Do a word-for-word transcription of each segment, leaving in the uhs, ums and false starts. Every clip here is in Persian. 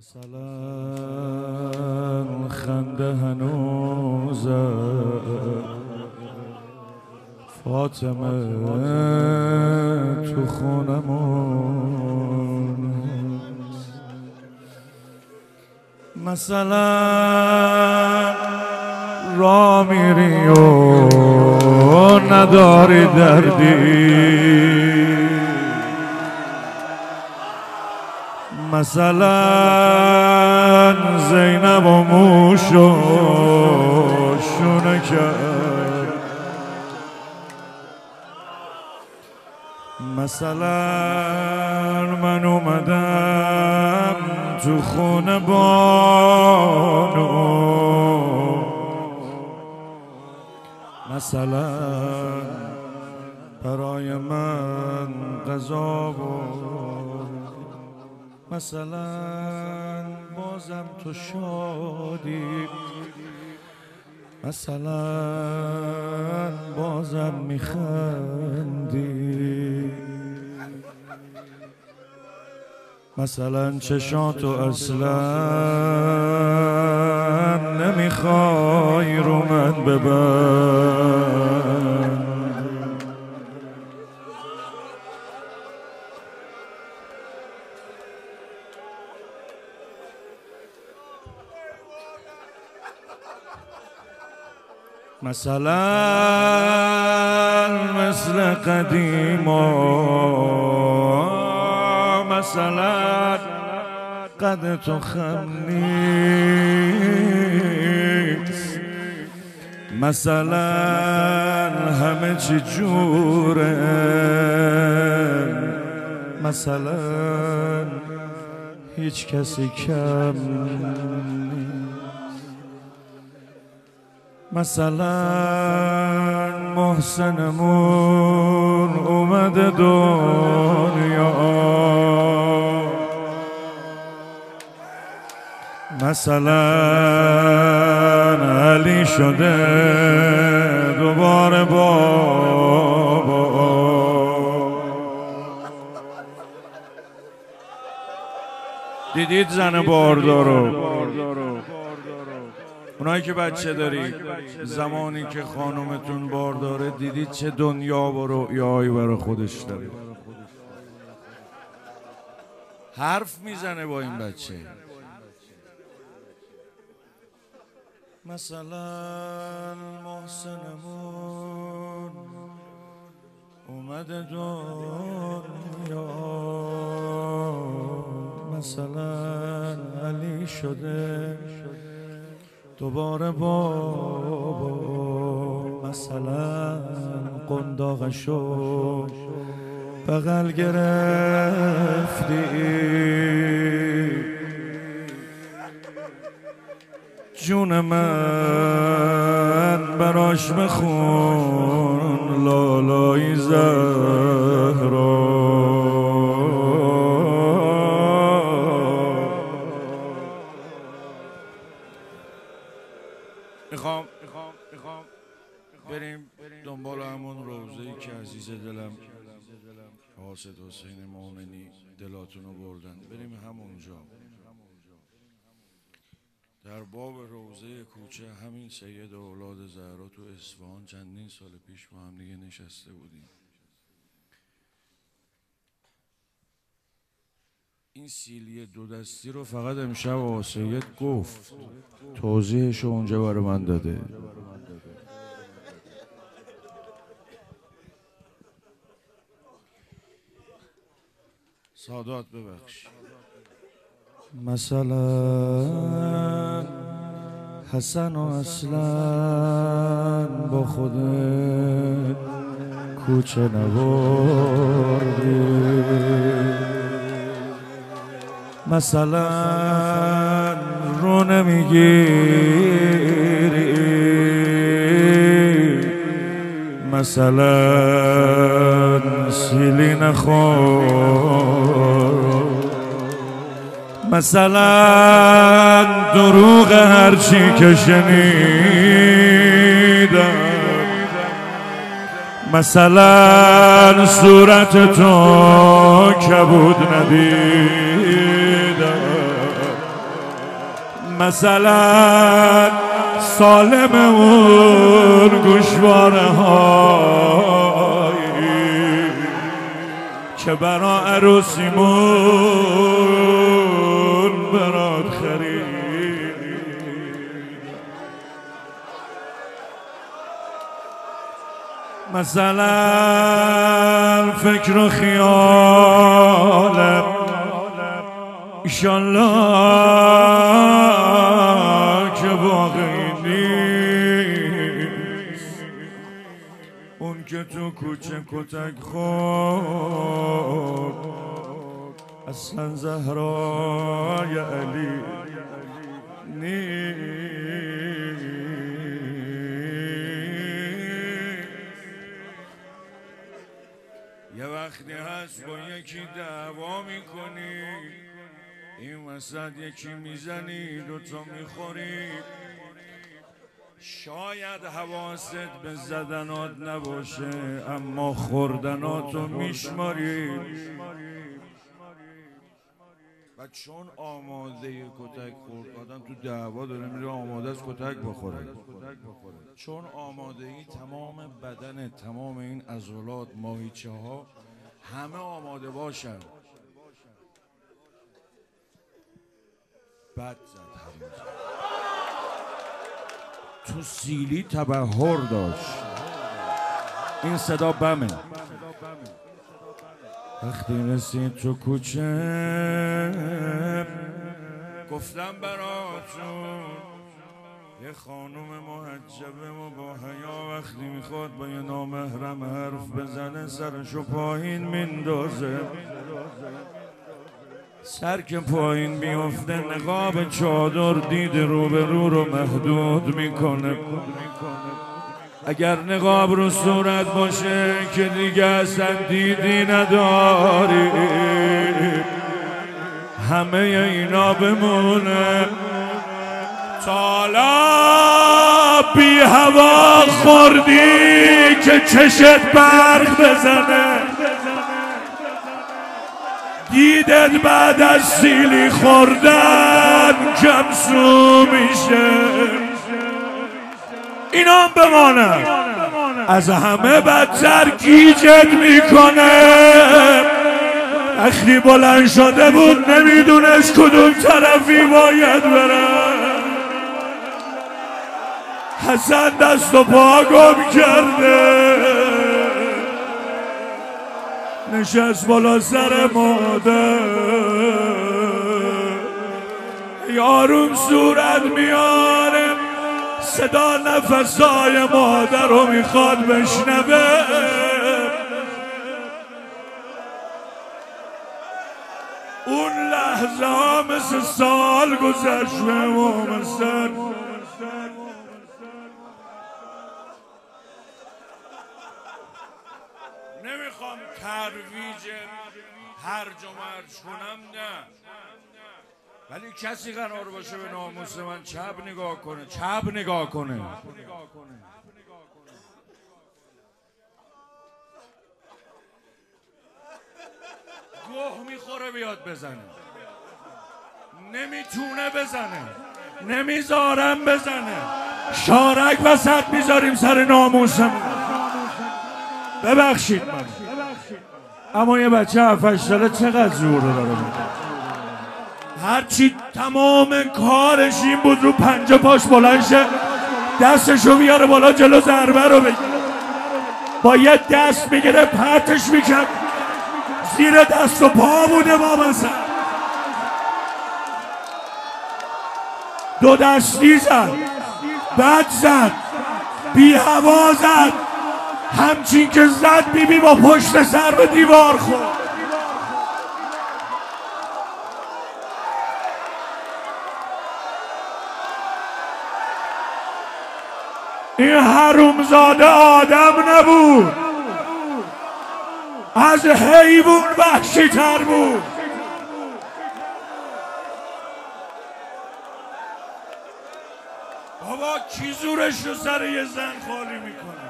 مثلا خنده هنوزه فاطمه تو خونمون، مثلا را میری و نداری دردی، مثلا زینب و موشو شونه کرد، مثلا من اومدم تو خونه بانو، مثلا برای من غذا بود، مثلا بازم تو شادی، مثلا بازم میخندی، مثلا چشاتو اصلا نمیخوای رو من ببند، مثلا مثل قدیما، مثلا قد تو خم نیست، مثلا همه چی جوره، مثلا هیچ کسی کم نیست، مثلا محسنمون اومده دنیا، مثلا علی شده دوباره بابا، دیدید زن باردارو؟ اونایی که بچه دارید زمانی که خانومتون بار داره دیدید چه دنیا و رؤیایی برای خودش داره، حرف میزنه با این بچه. مثلا محسنمون اومده دنیا، مثلا علی شده دوباره بابا، مثلا قنداقشو بغل گرفتی، جون من براش مخون لالای زهرا، میخوام میخوام بریم دنبال همون روضه‌ای که عزیز دلم حاسد حسین مومنی دلاتونو بردن، بریم همونجا در باب روضه کوچه همین سید اولاد زهرا تو اصفهان چندین سال پیش با هم دیگه نشسته بودیم. این سیلی دو دستی رو فقط امشب آقا سید گفت، توضیحش اونجا برای من داده. سادات ببخش. مثلا حسن و اصلا با خودت کوچه نبردی، مثلا رو نمیگیری، مثلا سیلی نخور، مثلا دروغ هرچی که شنیدم، مثلا صورت تو کبود ندیدم، مثلا سالم اون گوشواره هایی که برا عروسیمون برات خرید. مثلا فکر و خیالم ایشالله که واقعی نیست، اون که تو کوچه کتک خورد اصلا زهرای علی نیست. یه وقتی هست با یکی دعوا میکنی، این وسط یکی میزنی دوتا میخوری، شاید حواست به زدنات نباشه اما خوردناتو میشماری. و چون آماده کتک خورد، آدم تو دعوا داره میره آماده از کتک بخوره، چون آماده ای تمام بدن، تمام این عضلات، ماهیچه ها همه آماده باشن. بد زد هنوز. تو سیلی تبحر داشت. این صدا بمه. وقتی رسید تو کوچه گفتم براتون یه خانوم محجبه و با حیا وقتی میخواد با یه نامحرم حرف بزنه سرشو پایین میندازه، سر که پایین بیفته نقاب چادر دید رو به رو رو محدود میکنه. اگر نقاب رو صورت باشه که دیگه اصلا دیدی نداری، همه اینا بمونه. تالا بی هوا خوردی که چشت برق بزنه، دیدت بعد از سیلی خوردن کمسو میشه. اینا بمانه، از همه بدتر گیجت میکنه. وقتی بلند شده بود نمیدونست کدوم طرفی باید بره، حسن دست و پا گم کرده، نشست بالا سر مادر، یارون صورت میاره، صدا نفسای مادر رو میخواد بشنوه. اون لحظه ها مثل سال گذشته و مثل نمیخوام ترویج هرج و مرج کنم، نه، ولی کسی قرار باشه به ناموس من چپ نگاه کنه، چپ نگاه کنه. گوه میخوره بیاد بزنه، نمیتونه بزنه، نمیذارم بزنه، شارک وسط میذاریم سر ناموسمون. ببخشید من، اما یه بچه هفت هشت ساله چقدر زور داره. هرچی تمام کارش این بود رو پنجه پاش بلند شه، دستشو بیاره بالا جلو ضربه رو بگیره، با یه دست میگیره پرتش میکرد زیر دست و پا بوده بابا سر، دو دستی زد، بد زد، بی هوا زد، همچین که زد بیبی با پشت سر به دیوار خورد. این حرومزاده آدم نبود، از حیوان وحشی تر بود. بابا کی زورش رو سر یه زن خالی میکنه؟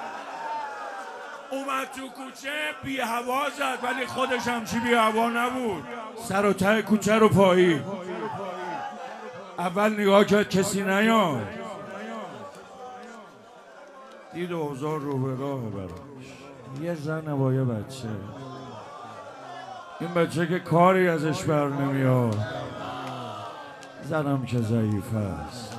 اومد تو کوچه بی هوا زد، ولی خودش همچی بی هوا نبود، سر و ته کوچه رو پایی. اول نگاه کرد کسی نیاد، دید اوضاع رو به راه براش. یه زن با یه بچه، این بچه که کاری ازش بر نمیاد، زنم که ضعیف است.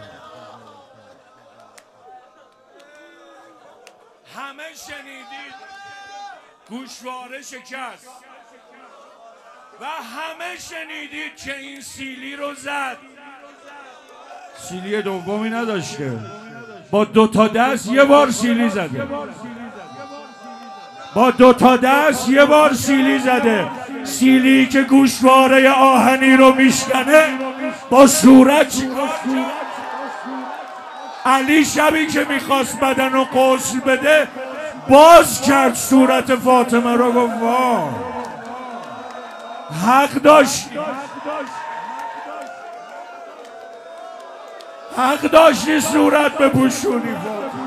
همه شنیدید گوشواره شکست و همه شنیدید که این سیلی رو زد. سیلی دومی نداشت که، با دو تا دست یه بار سیلی زده، با دو تا دست یه بار سیلی زده. سیلی که گوشواره آهنی رو میشکنه، با صورت چیکار کرد؟ علی شبی که میخواست بدن رو غسل بده، باز کرد صورت فاطمه رو، گفت واه حق داشتی، حق داشتی صورت بپوشونی فاطمه.